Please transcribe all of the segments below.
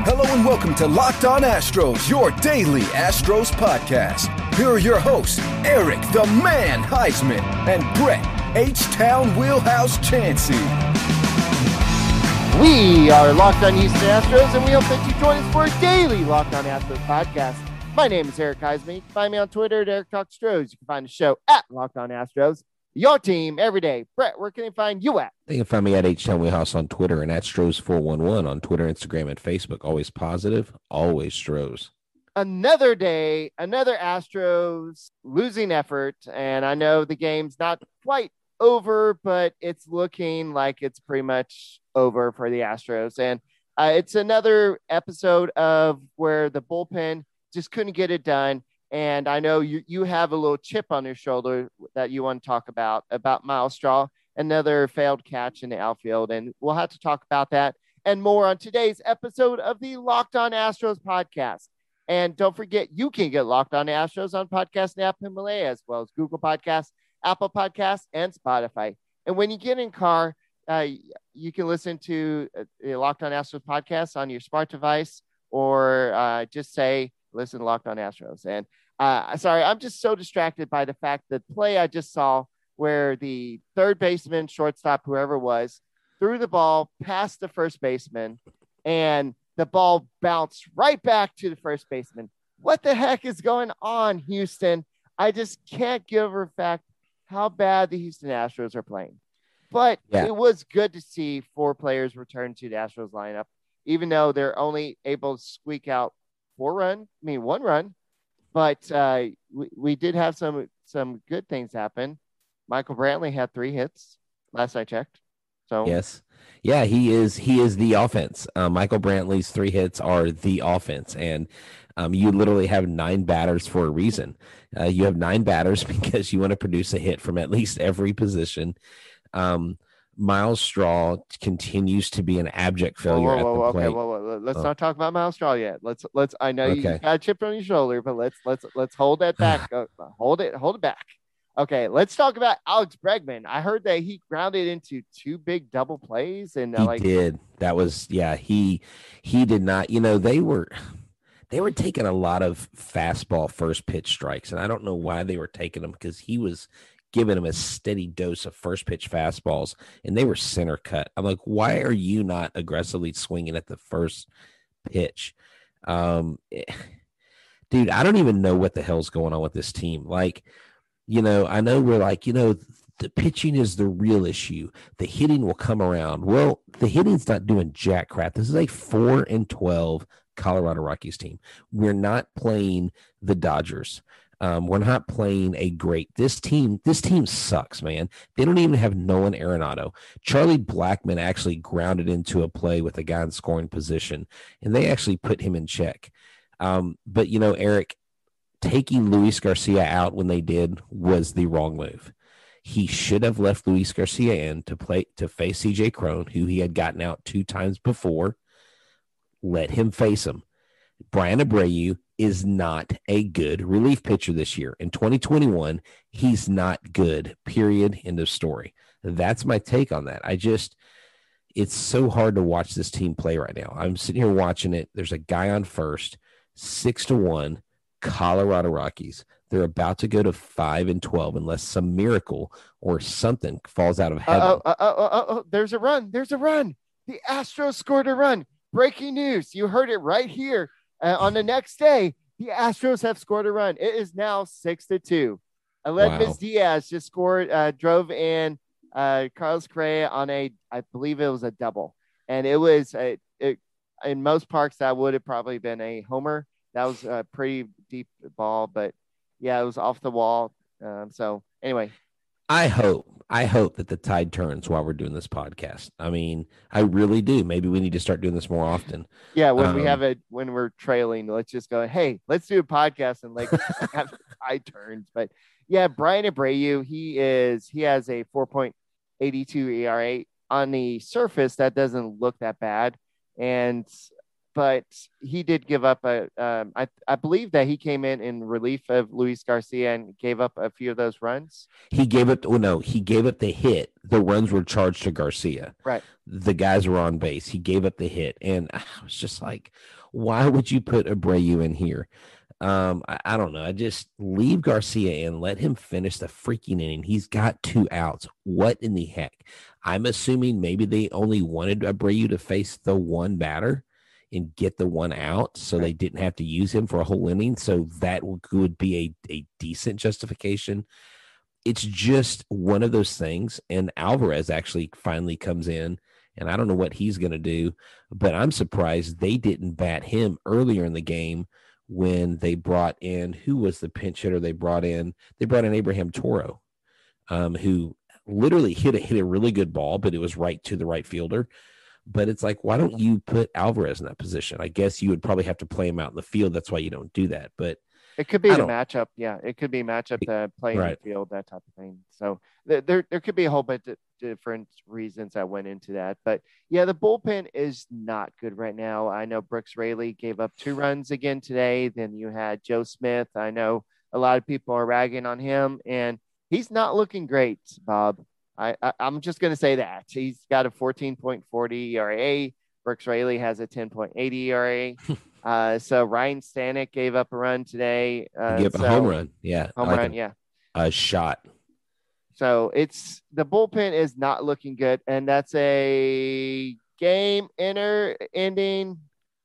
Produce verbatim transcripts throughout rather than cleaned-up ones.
Hello and welcome to Locked On Astros, your daily Astros podcast. Here are your hosts, Eric the Man Heisman and Brett H-Town Wheelhouse Chansey. We are Locked On Houston Astros, and we hope that you join us for a daily Locked On Astros podcast. My name is Eric Heisman. You can find me on Twitter at Eric Talks Astros. You can find the show at Locked On Astros. Your team every day. Brett, where can they find you at? They can find me at H-Town Wheelhouse on Twitter and at Stros four one one on Twitter, Instagram, and Facebook. Always positive, always Stros. Another day, another Astros losing effort, and I know the game's not quite over, but it's looking like it's pretty much over for the Astros. And uh, it's another episode of where the bullpen just couldn't get it done. And I know you, you have a little chip on your shoulder that you want to talk about, about Myles Straw, another failed catch in the outfield. And we'll have to talk about that and more on today's episode of the Locked On Astros podcast. And don't forget, you can get Locked On Astros on Podcast App Himalaya, as well as Google Podcasts, Apple Podcasts, and Spotify. And when you get in car, uh, you can listen to the Locked On Astros podcast on your smart device, or uh, just say, listen, Locked On Astros. And uh, sorry, I'm just so distracted by the fact that play I just saw where the third baseman, shortstop, whoever it was, threw the ball past the first baseman, and the ball bounced right back to the first baseman. What the heck is going on, Houston? I just can't get over the fact how bad the Houston Astros are playing. But yeah. It was good to see four players return to the Astros lineup, even though they're only able to squeak out four run, I mean one run, but uh, we, we did have some some good things happen. Michael Brantley had three hits last I checked. So yes, yeah, he is he is the offense. Uh, Michael Brantley's three hits are the offense, and um, you literally have nine batters for a reason. Uh, you have nine batters because you want to produce a hit from at least every position. Um, Myles Straw continues to be an abject failure whoa, whoa, whoa, at the plate. Okay, whoa, whoa. Let's oh. not talk about Myles Straw yet. Let's let's. I know okay. you got a chip on your shoulder, but let's let's let's hold that back. uh, hold it, hold it back. Okay, let's talk about Alex Bregman. I heard that he grounded into two big double plays, and uh, he like did. That was yeah. He he did not. You know they were. They were taking a lot of fastball first pitch strikes, and I don't know why they were taking them because he was giving him a steady dose of first pitch fastballs, and they were center cut. I'm like, why are you not aggressively swinging at the first pitch? Um, dude, I don't even know what the hell's going on with this team. Like, you know, I know we're like, you know, the pitching is the real issue. The hitting will come around. Well, the hitting's not doing jack crap. This is a four and twelve Colorado Rockies team. We're not playing the Dodgers. Um, we're not playing a great. This team, this team sucks, man. They don't even have Nolan Arenado. Charlie Blackmon actually grounded into a play with a guy in scoring position, and they actually put him in check. Um, but you know, Eric, taking Luis Garcia out when they did was the wrong move. He should have left Luis Garcia in to play to face C J Cron, who he had gotten out two times before. Let him face him. Brian Abreu is not a good relief pitcher this year. In twenty twenty-one, he's not good, period, end of story. That's my take on that. I just, it's so hard to watch this team play right now. I'm sitting here watching it. There's a guy on first, six to one, Colorado Rockies. They're about to go to five and twelve unless some miracle or something falls out of heaven. Oh, oh, oh, oh, oh, there's a run. There's a run. The Astros scored a run. Breaking news. You heard it right here. Uh, on the next day, the Astros have scored a run. It is now six to two. Aledmys wow. Diaz just scored, uh, drove in uh, Carlos Correa on a, I believe it was a double. And it was, a, it, in most parks, that would have probably been a homer. That was a pretty deep ball, but yeah, it was off the wall. Um, so anyway. I hope, I hope that the tide turns while we're doing this podcast. I mean, I really do. Maybe we need to start doing this more often. Yeah, when um, we have it, when we're trailing, let's just go, hey, let's do a podcast and like have the tide turns. But yeah, Brian Abreu, he is, he has a four point eight two E R A. On the surface, that doesn't look that bad. And, but he did give up a. Um, I I believe that he came in in relief of Luis Garcia and gave up a few of those runs. He gave up. Well, no, he gave up the hit. The runs were charged to Garcia. Right. The guys were on base. He gave up the hit, and I was just like, why would you put Abreu in here? Um, I, I don't know. I just leave Garcia in, let him finish the freaking inning. He's got two outs. What in the heck? I'm assuming maybe they only wanted Abreu to face the one batter and get the one out so they didn't have to use him for a whole inning. So that would be a, a decent justification. It's just one of those things. And Alvarez actually finally comes in, and I don't know what he's going to do, but I'm surprised they didn't bat him earlier in the game when they brought in, who was the pinch hitter they brought in? They brought in Abraham Toro, um, who literally hit a, hit a really good ball, but it was right to the right fielder. But it's like, why don't you put Alvarez in that position? I guess you would probably have to play him out in the field. That's why you don't do that. But it could be the matchup. Yeah, it could be matchup to play in right. the field, that type of thing. So there, there, there could be a whole bunch of different reasons that went into that. But yeah, the bullpen is not good right now. I know Brooks Raley gave up two runs again today. Then you had Joe Smith. I know a lot of people are ragging on him, and he's not looking great, Bob. I, I, I'm just going to say that. He's got a fourteen point four oh E R A. Brooks Raley has a ten point eight E R A. Uh, so Ryan Stanek gave up a run today. Uh, Give so, a home run. Yeah. Home like run, a, yeah. A shot. So it's the bullpen is not looking good. And that's a game inner ending.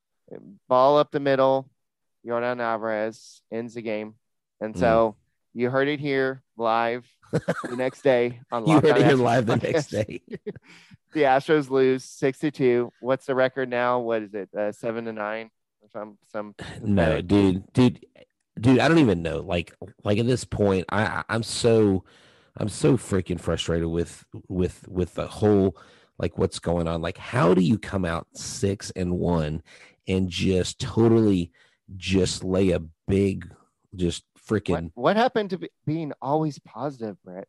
Ball up the middle. Yordan Alvarez ends the game. And so mm. you heard it here live the next day on You Locked heard On it here Astros live the podcast. next day. The Astros lose six to two. What's the record now? What is it? Uh, seven to nine. Some some. No, dude, dude, dude. I don't even know. Like, like at this point, I I'm so, I'm so freaking frustrated with with with the whole like what's going on. Like, how do you come out six and one and just totally just lay a big, just freaking. What, what happened to be, being always positive, Brett?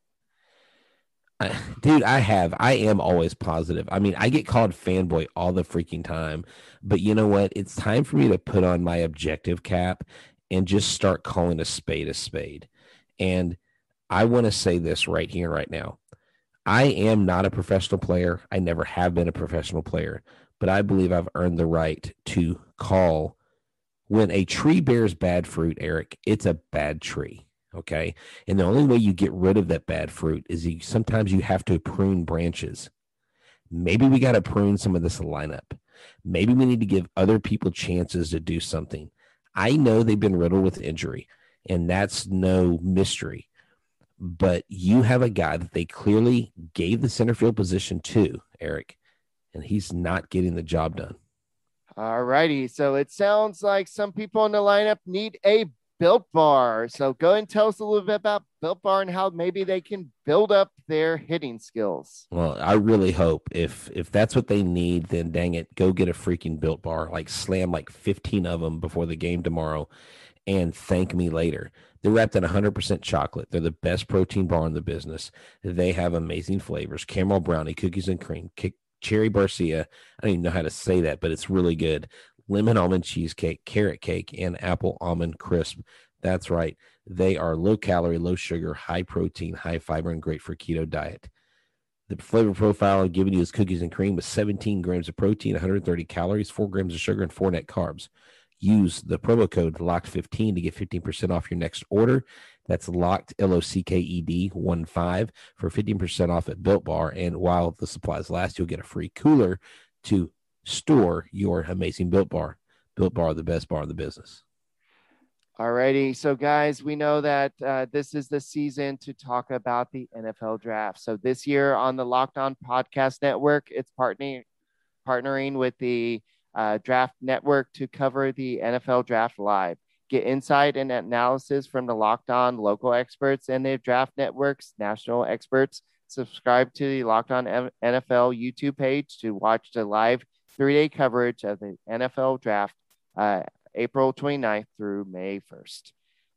I, dude, I have. I am always positive. I mean, I get called fanboy all the freaking time, but you know what? It's time for me to put on my objective cap and just start calling a spade a spade. And I want to say this right here, right now. I am not a professional player. I never have been a professional player, but I believe I've earned the right to call when a tree bears bad fruit, Eric, it's a bad tree. Okay. And the only way you get rid of that bad fruit is you sometimes you have to prune branches. Maybe we got to prune some of this lineup. Maybe we need to give other people chances to do something. I know they've been riddled with injury, and that's no mystery. But you have a guy that they clearly gave the center field position to, Eric, and he's not getting the job done. All righty. So it sounds like some people in the lineup need a Built Bar. So go ahead and tell us a little bit about Built Bar and how maybe they can build up their hitting skills. Well, I really hope if if that's what they need, then dang it, go get a freaking Built Bar. Like slam like fifteen of them before the game tomorrow and thank me later. They're wrapped in one hundred percent chocolate. They're the best protein bar in the business. They have amazing flavors. Caramel brownie, cookies and cream, cherry barcia. I don't even know how to say that, but it's really good. Lemon almond cheesecake, carrot cake, and apple almond crisp. That's right. They are low calorie, low sugar, high protein, high fiber, and great for keto diet. The flavor profile I'm giving you is cookies and cream with seventeen grams of protein, one hundred thirty calories, four grams of sugar, and four net carbs. Use the promo code locked fifteen to get fifteen percent off your next order. That's locked, L O C K E D, one five, for fifteen percent off at Built Bar. And while the supplies last, you'll get a free cooler to store your amazing Built Bar. Built Bar, the best bar in the business. All righty. So, guys, we know that uh, this is the season to talk about the N F L draft. So this year on the Locked On Podcast Network, it's partnering, partnering with the uh, Draft Network to cover the N F L Draft live. Get insight and analysis from the Locked On local experts and the Draft Network's national experts. Subscribe to the Locked On N F L YouTube page to watch the live three-day coverage of the N F L Draft, uh, April twenty-ninth through May first.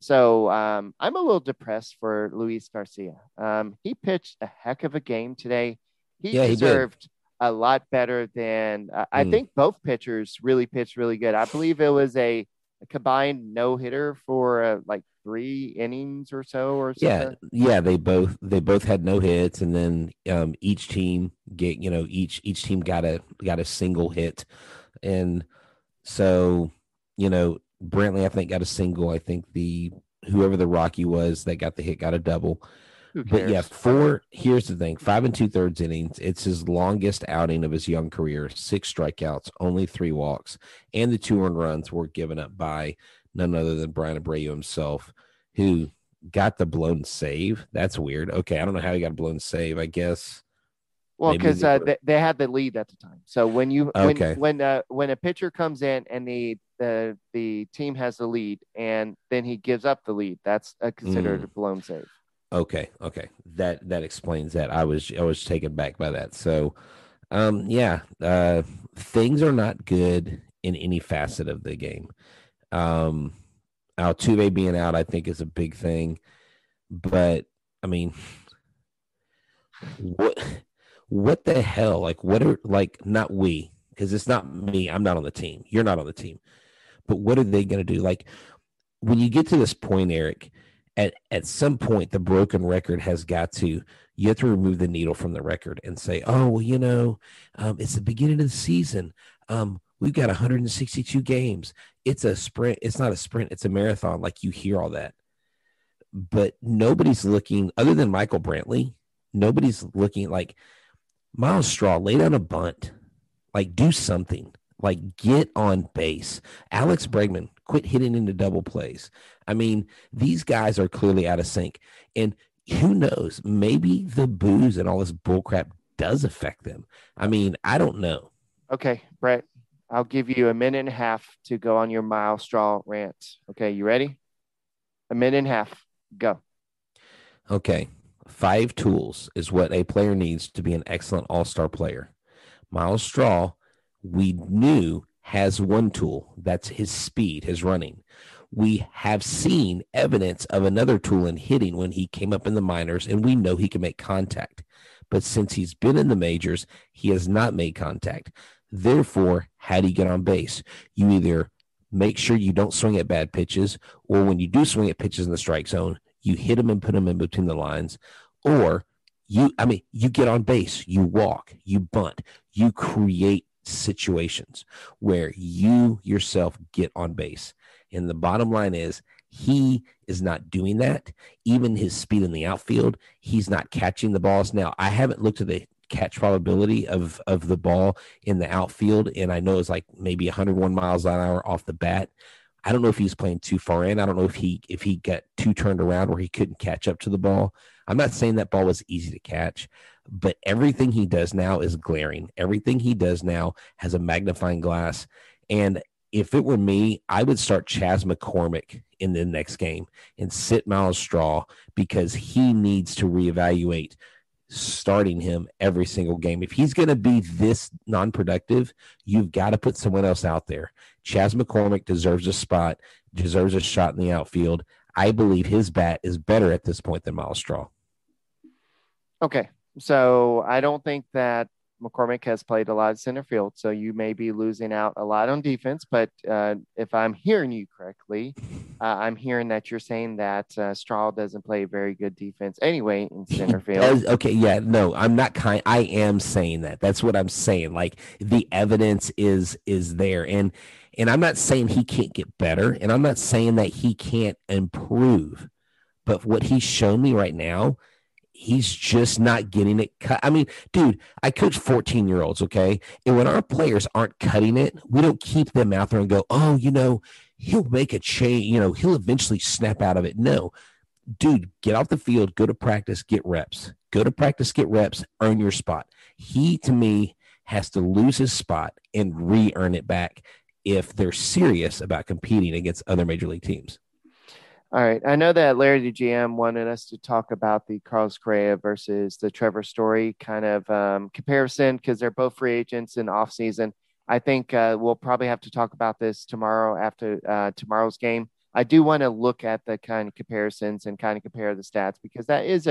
So um, I'm a little depressed for Luis Garcia. Um, he pitched a heck of a game today. He yeah, deserved he a lot better than uh, I Mm. think both pitchers really pitched really good. I believe it was a, a combined no hitter for uh, like three innings or so or Yeah, something. yeah, they both they both had no hits, and then um, each team get you know each each team got a got a single hit, and so you know Brantley I think got a single. I think the whoever the Rocky was that got the hit got a double. Who But yeah, cares? four. Here's the thing: five and two thirds innings. It's his longest outing of his young career. Six strikeouts, only three walks, and the two earned runs were given up by none other than Brian Abreu himself, who got the blown save. That's weird. Okay, I don't know how he got a blown save. I guess Well, maybe because they uh, were, they, they had the lead at the time. So when you when okay. when uh, when a pitcher comes in and the the the team has the lead and then he gives up the lead, that's uh, considered Mm, a blown save. okay, okay. That that explains that. I was I was taken back by that. So, um, yeah, uh, things are not good in any facet of the game. Um, Altuve being out, I think, is a big thing. But I mean, what what the hell? Like, what are like not we? Because it's not me. I'm not on the team. You're not on the team. But what are they going to do? Like, when you get to this point, Eric, at at some point, the broken record has got to. You have to remove the needle from the record and say, "Oh, well, you know, um, it's the beginning of the season. Um, we've got one hundred sixty-two games. It's a sprint. It's not a sprint. It's a marathon." Like you hear all that, but nobody's looking other than Michael Brantley. Nobody's looking like Miles Straw. Lay down a bunt, like do something, like get on base. Alex Bregman, quit hitting into double plays. I mean, these guys are clearly out of sync, and who knows? Maybe the booze and all this bullcrap does affect them. I mean, I don't know. Okay, Brett, I'll give you a minute and a half to go on your Miles Straw rant. Okay, you ready? A minute and a half. Go. Okay. Five tools is what a player needs to be an excellent all-star player. Miles Straw, we knew, has one tool. That's his speed, his running. We have seen evidence of another tool in hitting when he came up in the minors, and we know he can make contact. But since he's been in the majors, he has not made contact. Therefore, how do you get on base? You either make sure you don't swing at bad pitches, or when you do swing at pitches in the strike zone, you hit them and put them in between the lines, or you, I mean, you get on base, you walk, you bunt, you create situations where you yourself get on base. And the bottom line is he is not doing that. Even his speed in the outfield, he's not catching the balls. Now, I haven't looked at the catch probability of, of the ball in the outfield, and I know it's like maybe one hundred one miles an hour off the bat. I don't know if he's playing too far in. I don't know if he if he got too turned around where he couldn't catch up to the ball. I'm not saying that ball was easy to catch, but everything he does now is glaring. Everything he does now has a magnifying glass. And if it were me, I would start Chas McCormick in the next game and sit Miles Straw because he needs to reevaluate starting him every single game. If he's going to be this non-productive, you've got to put someone else out there. Chas McCormick deserves a spot, deserves a shot in the outfield. I believe his bat is better at this point than Miles Straw. Okay, so I don't think that McCormick has played a lot of center field, so you may be losing out a lot on defense. But uh, if I'm hearing you correctly, uh, I'm hearing that you're saying that uh, Straw doesn't play very good defense anyway in center field. Does, okay, yeah, no, I'm not kind. I am saying that. That's what I'm saying. Like the evidence is is there, and and I'm not saying he can't get better, and I'm not saying that he can't improve. But what he's shown me right now, he's just not getting it cut. I mean, dude, I coach fourteen-year-olds, okay? And when our players aren't cutting it, we don't keep them out there and go, oh, you know, he'll make a change. You know, he'll eventually snap out of it. No, dude, get off the field, go to practice, get reps. Go to practice, get reps, earn your spot. He, to me, has to lose his spot and re-earn it back if they're serious about competing against other major league teams. All right. I know that Larry the G M wanted us to talk about the Carlos Correa versus the Trevor Story kind of um, comparison because they're both free agents in off season. I think uh, we'll probably have to talk about this tomorrow after uh, tomorrow's game. I do want to look at the kind of comparisons and kind of compare the stats because that is a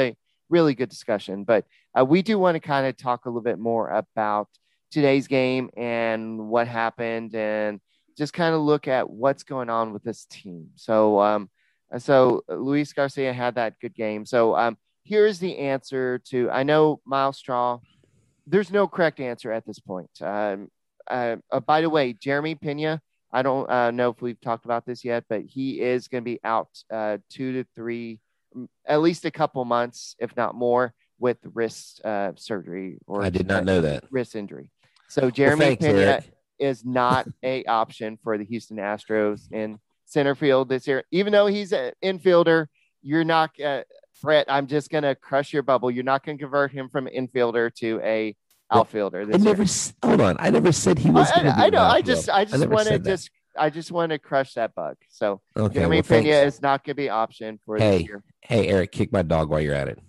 really good discussion. But uh, we do want to kind of talk a little bit more about today's game and what happened, and just kind of look at what's going on with this team. So, um, so Luis Garcia had that good game. So, um, here's the answer to, I know Miles Straw, there's no correct answer at this point. Um, uh, uh, by the way, Jeremy Pena, I don't uh, know if we've talked about this yet, but he is going to be out uh, two to three, at least a couple months, if not more, with wrist uh, surgery or I did not uh, know that. wrist injury. So Jeremy well, thanks, Pena Eric. is not a option for the Houston Astros in center field this year. Even though he's an infielder, you're not, uh, Brett, I'm just going to crush your bubble. You're not going to convert him from infielder to a outfielder. This I never year. hold on. I never said he was. I, I, I know. I just, I just I want to just, I just want to crush that bug. So okay, Jeremy well, Pena thanks. is not going to be option for hey, this year. Hey, Eric, kick my dog while you're at it.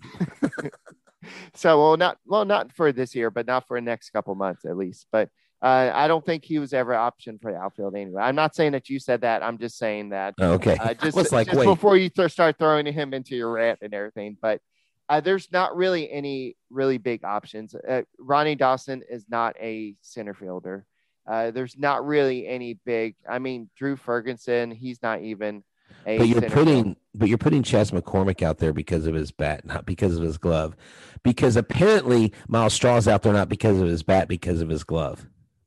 So, well, not, well, not for this year, but not for the next couple months at least. But uh, I don't think he was ever an option for the outfield anyway. I'm not saying that you said that. I'm just saying that. Oh, okay. Uh, just like, just wait. before you th- start throwing him into your rant and everything. But uh, there's not really any really big options. Uh, Ronnie Dawson is not a center fielder. Uh, there's not really any big. I mean, Drew Ferguson, he's not even a. But you're center putting, fielder. but you're putting Chas McCormick out there because of his bat, not because of his glove. Because apparently Miles Straw's out there not because of his bat, because of his glove.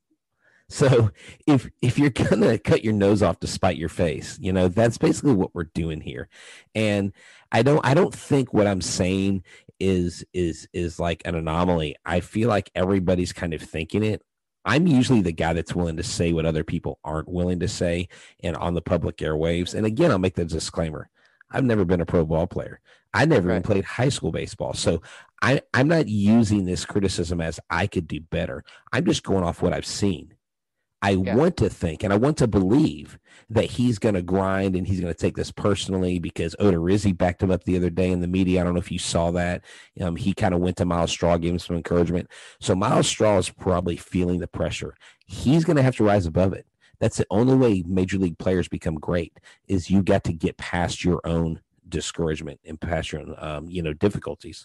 So if if you're gonna cut your nose off to spite your face, you know, that's basically what we're doing here. And I don't I don't think what I'm saying is is is like an anomaly. I feel like everybody's kind of thinking it. I'm usually the guy that's willing to say what other people aren't willing to say and on the public airwaves. And again, I'll make the disclaimer. I've never been a pro ball player. I never right. even played high school baseball. So I, I'm not using this criticism as I could do better. I'm just going off what I've seen. I yeah. want to think and I want to believe that he's going to grind and he's going to take this personally because Odorizzi backed him up the other day in the media. I don't know if you saw that. Um, he kind of went to Miles Straw, gave him some encouragement. So Miles Straw is probably feeling the pressure. He's going to have to rise above it. That's the only way major league players become great is you got to get past your own discouragement and past your own, um, you know, difficulties.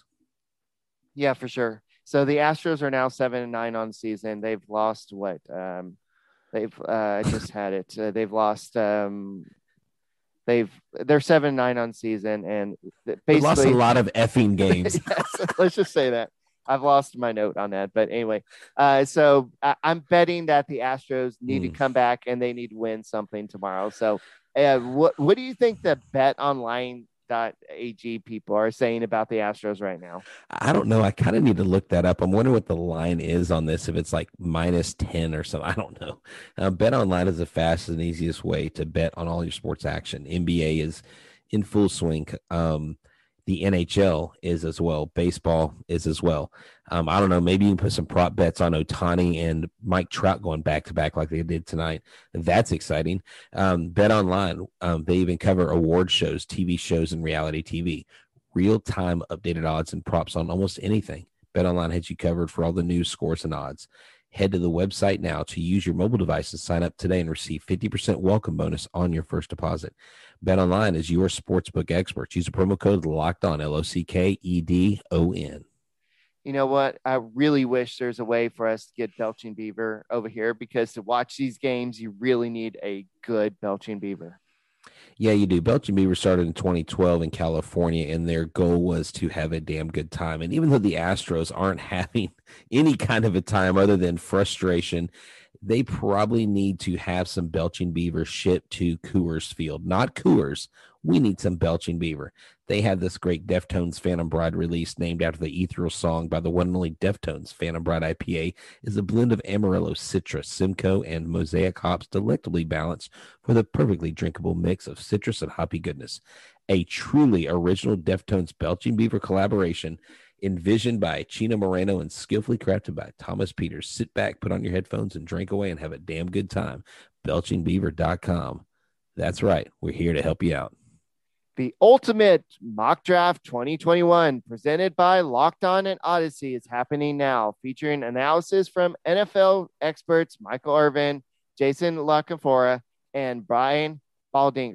Yeah, for sure. So the Astros are now seven and nine on the season. They've lost what? Um, They've uh, just had it. Uh, they've lost. Um, they've they're seven and nine on season, and basically they've lost a lot of effing games. Yes, let's just say that. I've lost my note on that, but anyway. Uh, so I, I'm betting that the Astros need mm. to come back and they need to win something tomorrow. So, uh, what what do you think the Bet Online dot A G people are saying about the Astros right now? I don't know. I kind of need to look that up. I'm wondering what the line is on this. If it's like minus ten or something, I don't know. Uh, Bet Online is the fastest and easiest way to bet on all your sports action. N B A is in full swing. Um, the N H L is as well. Baseball is as well. Um, I don't know. Maybe you can put some prop bets on Ohtani and Mike Trout going back to back like they did tonight. That's exciting. Um, Bet Online, um, they even cover award shows, T V shows, and reality T V. Real-time updated odds and props on almost anything. Bet Online has you covered for all the news, scores, and odds. Head to the website now to use your mobile device to sign up today and receive fifty percent welcome bonus on your first deposit. BetOnline is your sportsbook experts. Use the promo code LOCKEDON, L O C K E D O N. You know what? I really wish there's a way for us to get Belching Beaver over here because to watch these games, you really need a good Belching Beaver. Yeah, you do. Belching Beaver started in twenty twelve in California, and their goal was to have a damn good time. And even though the Astros aren't having any kind of a time other than frustration, they probably need to have some Belching Beaver shipped to Coors Field. Not Coors. We need some Belching Beaver. They have this great Deftones Phantom Bride release named after the ethereal song by the one and only Deftones. Phantom Bride I P A is a blend of Amarillo, citrus, Simcoe, and Mosaic hops delectably balanced for the perfectly drinkable mix of citrus and hoppy goodness. A truly original Deftones Belching Beaver collaboration envisioned by Chino Moreno and skillfully crafted by Thomas Peters. Sit back, put on your headphones, and drink away and have a damn good time. Belching Beaver dot com. That's right. We're here to help you out. The ultimate mock draft twenty twenty-one presented by Locked On and Odyssey is happening now, featuring analysis from N F L experts Michael Irvin, Jason La Canfora, and Brian Baldinger.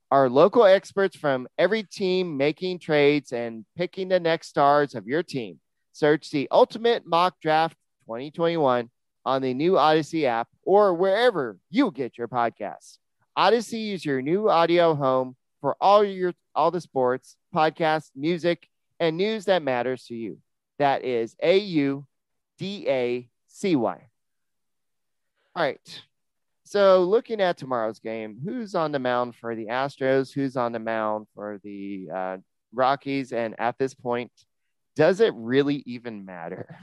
Our local experts from every team making trades and picking the next stars of your team. Search the Ultimate Mock Draft twenty twenty-one on the new Odyssey app or wherever you get your podcasts. Odyssey is your new audio home for all your all the sports, podcasts, music, and news that matters to you. That is A U D A C Y. All right. So looking at tomorrow's game, who's on the mound for the Astros? Who's on the mound for the uh, Rockies? And at this point, does it really even matter?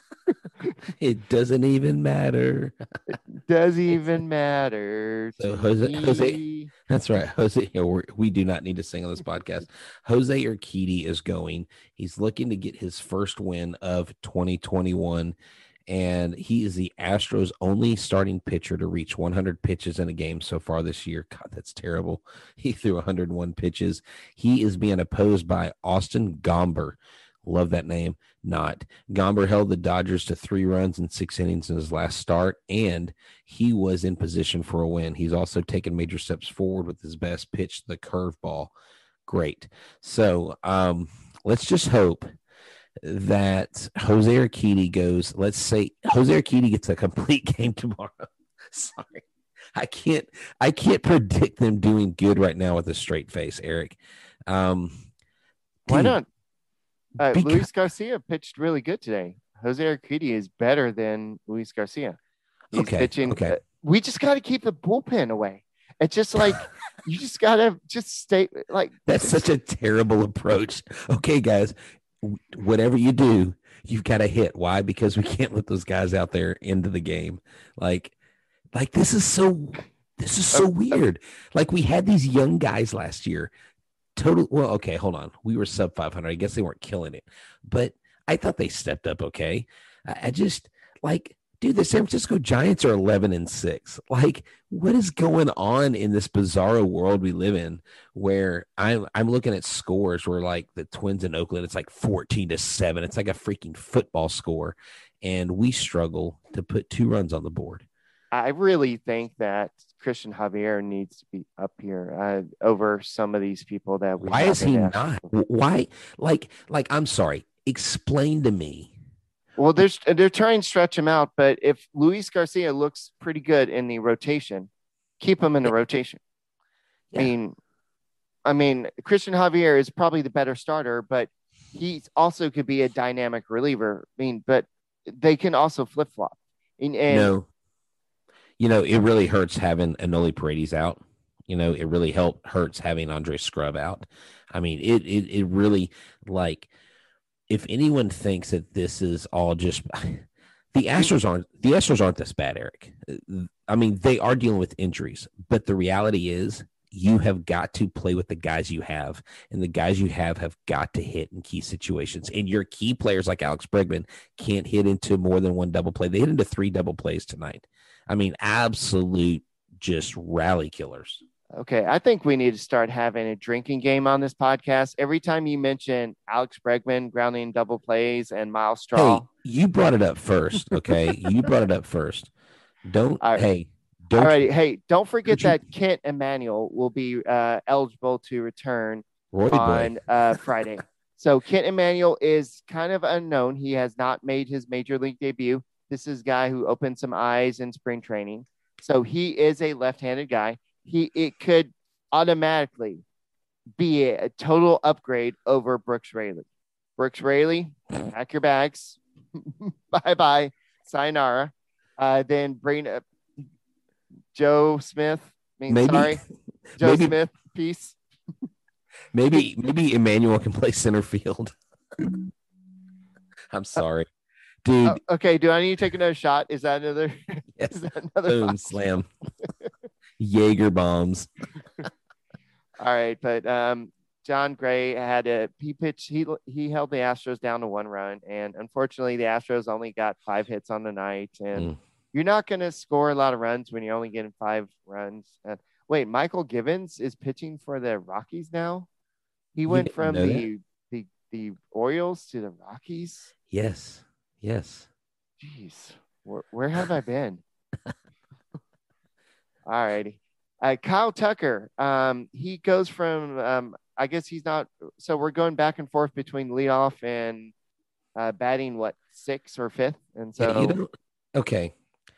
It doesn't even matter. Does even matter. So Jose, me. Jose, that's right. Jose, we're, we do not need to sing on this podcast. Jose Urquidy is going. He's looking to get his first win of twenty twenty-one. And he is the Astros' only starting pitcher to reach one hundred pitches in a game so far this year. God, that's terrible. He threw one hundred one pitches. He is being opposed by Austin Gomber. Love that name. Not. Gomber held the Dodgers to three runs in six innings in his last start, and he was in position for a win. He's also taken major steps forward with his best pitch, the curveball. Great. So um, let's just hope that Jose Urquidy goes, let's say Jose Urquidy gets a complete game tomorrow. Sorry. I can't I can't predict them doing good right now with a straight face, Eric. Um, Why dude, not? Uh, because- Luis Garcia pitched really good today. Jose Urquidy is better than Luis Garcia. He's Okay, pitching. okay. Uh, we just got to keep the bullpen away. It's just like you just got to just stay like That's such a terrible approach. Okay, guys, whatever you do, you've got to hit. Why? Because we can't let those guys out there into the game. Like, like this is so, this is so weird. Like we had these young guys last year. Total. Well, okay, hold on. We were sub five hundred. I guess they weren't killing it, but I thought they stepped up. Okay. I, I just like, dude, the San Francisco Giants are eleven and six. Like, what is going on in this bizarro world we live in where I'm I'm looking at scores where like the Twins in Oakland, it's like fourteen to seven. It's like a freaking football score. And we struggle to put two runs on the board. I really think that Christian Javier needs to be up here uh, over some of these people that we. Why have is he in not? Why? Like, like, I'm sorry. Explain to me. Well, they're, they're trying to stretch him out, but if Luis Garcia looks pretty good in the rotation, keep him in the rotation. Yeah. I mean, I mean, Christian Javier is probably the better starter, but he also could be a dynamic reliever. I mean, but they can also flip flop. And, and no, you know, it really hurts having Anoli Paredes out. You know, it really help hurts having Andre Scrub out. I mean, it it it really like. If anyone thinks that this is all just the Astros aren't the Astros aren't this bad, Eric. I mean, they are dealing with injuries, but the reality is you have got to play with the guys you have, and the guys you have have got to hit in key situations. And your key players like Alex Bregman can't hit into more than one double play. They hit into three double plays tonight. I mean, absolute just rally killers. Okay, I think we need to start having a drinking game on this podcast. Every time you mention Alex Bregman grounding double plays and Miles Straw. Hey, you brought it up first, okay? You brought it up first. Don't All right. hey, don't All right, hey, don't forget don't you- that Kent Emmanuel will be uh, eligible to return Roy on boy. uh, Friday. So Kent Emmanuel is kind of unknown. He has not made his major league debut. This is a guy who opened some eyes in spring training. So he is a left-handed guy. He it could automatically be a, a total upgrade over Brooks Raley. Brooks Raley, pack your bags. Bye-bye. Sayonara. Uh, then bring up Joe Smith. I mean, Maybe- sorry. Joe maybe- Smith, peace. Maybe maybe Emmanuel can play center field. I'm sorry. Dude, Oh, okay, do I need to take another shot? Is that another? yes. Is that another? Boom, box? slam. Jaeger bombs. All right, but um, John Gray had a he pitched he he held the Astros down to one run, and unfortunately, the Astros only got five hits on the night, and Mm. you're not going to score a lot of runs when you're only getting five runs. Uh, wait, Michael Givens is pitching for the Rockies now. He You went didn't from know the, the the Orioles to the Rockies. Yes. Yes. Jeez, where, where have I been? All righty. Uh, Kyle Tucker, um, he goes from, um, I guess he's not. So we're going back and forth between leadoff and uh, batting, what, sixth or fifth? And Yeah, you so, don't. Okay,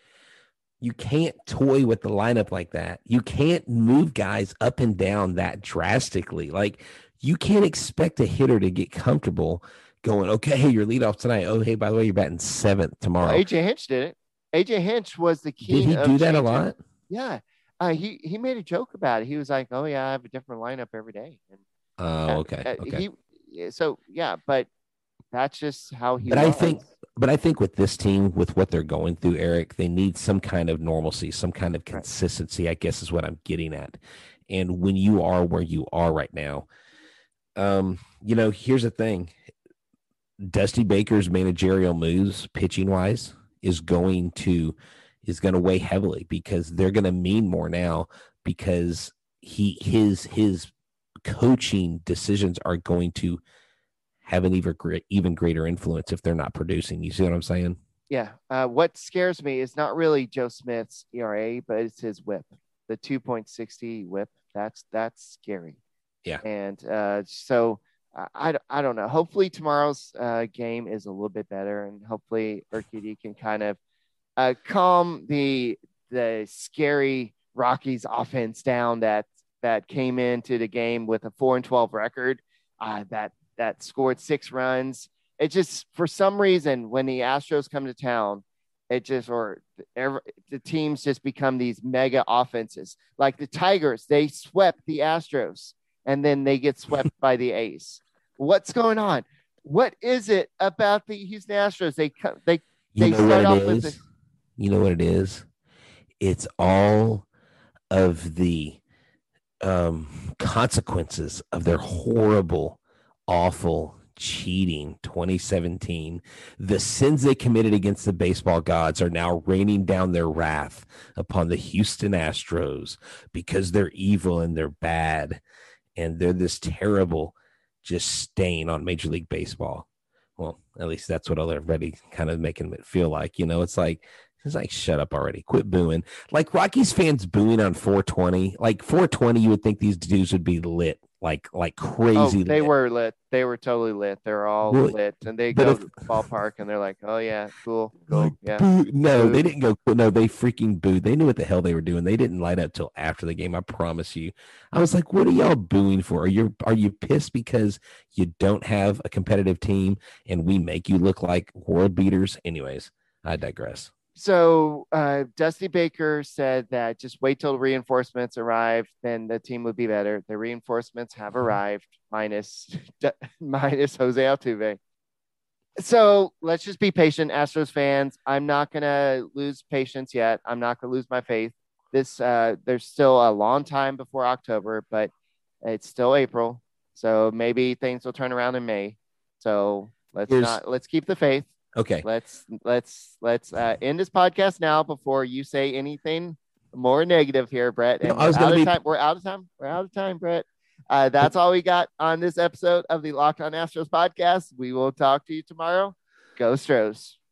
you can't toy with the lineup like that. You can't move guys up and down that drastically. Like you can't expect a hitter to get comfortable going, okay, hey, you're leadoff tonight. Oh, hey, by the way, you're batting seventh well, tomorrow. A J Hinch did it. A J Hinch was the Did king he of do that a changing- lot? Yeah. Uh, he, he made a joke about it. He was like, oh, yeah, I have a different lineup every day. And, Oh, uh, okay. uh, Okay. He, so, yeah, but that's just how he But was. I think, but I think with this team, with what they're going through, Eric, they need some kind of normalcy, some kind of consistency, I guess is what I'm getting at. And when you are where you are right now, um, you know, here's the thing. Dusty Baker's managerial moves, pitching wise, is going to is going to weigh heavily because they're going to mean more now because he his his coaching decisions are going to have an even great, even greater influence if they're not producing. You see what I'm saying? Yeah. Uh, what scares me is not really Joe Smith's E R A, but it's his whip, the two point six zero whip. That's that's scary. Yeah. And uh, so I, I don't know. Hopefully tomorrow's uh, game is a little bit better, and hopefully Urquidy can kind of uh, calm the the scary Rockies offense down that that came into the game with a four and twelve record uh, that that scored six runs. It just, for some reason, when the Astros come to town, it just, or every, the teams just become these mega offenses. Like the Tigers, they swept the Astros and then they get swept by the A's. What's going on? What is it about the Houston Astros? They they you they know start what off it with is? the, You know what it is? It's all of the um, consequences of their horrible, awful cheating twenty seventeen. The sins they committed against the baseball gods are now raining down their wrath upon the Houston Astros because they're evil and they're bad and they're this terrible just stain on Major League Baseball. Well, at least that's what everybody kind of making it feel like. You know, it's like, it's like, shut up already. Quit booing. Like Rockies fans booing on four twenty. Like four twenty, you would think these dudes would be lit, like like crazy. Oh, they lit. were lit. They were totally lit. They're all Well, lit, and they but go if- to the ballpark and they're like, "Oh yeah, cool, cool, Like, yeah." boo. No, Boo. they didn't go. No, they freaking booed. They knew what the hell they were doing. They didn't light up till after the game. I promise you. I was like, "What are y'all booing for? Are you are you pissed because you don't have a competitive team and we make you look like world beaters?" Anyways, I digress. So uh, Dusty Baker said that just wait till the reinforcements arrive, then the team would be better. The reinforcements have arrived, minus minus Jose Altuve. So let's just be patient, Astros fans. I'm not gonna lose patience yet. I'm not gonna lose my faith. This uh, there's still a long time before October, but it's still April, so maybe things will turn around in May. So let's Here's- not let's keep the faith. Okay. Let's let's let's uh, end this podcast now before you say anything more negative here, Brett. And No, I was we're out gonna of be- time. We're out of time. We're out of time, Brett. Uh, that's all we got on this episode of the Locked On Astros podcast. We will talk to you tomorrow. Go Stros.